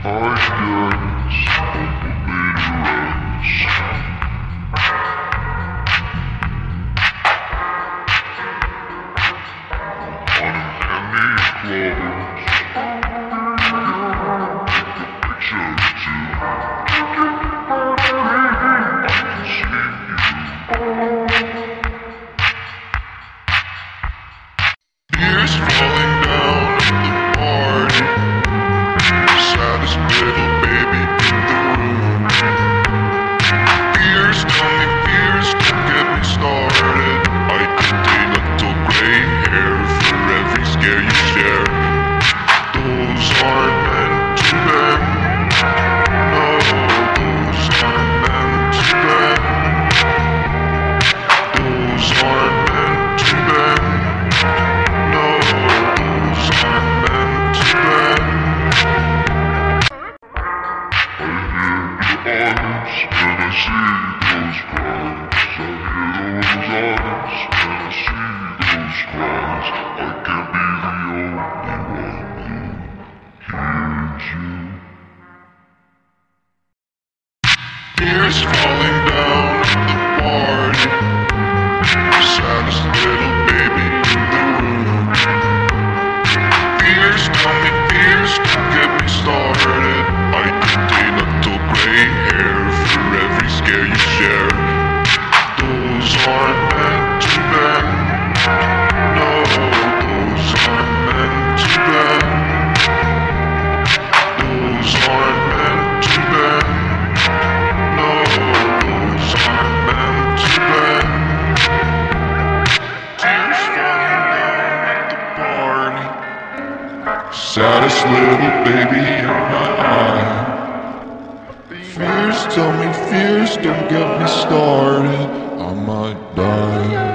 Tears falling down at the party. Saddest little baby in the room. Fears, tell me fears, don't get me started. I contain a little gray hair for every scare you share. Those aren't meant to bend. No, those aren't meant to bend. Those aren't meant to bend. Saddest little baby in my eye. Fears, tell me fears, don't get me started. I might die.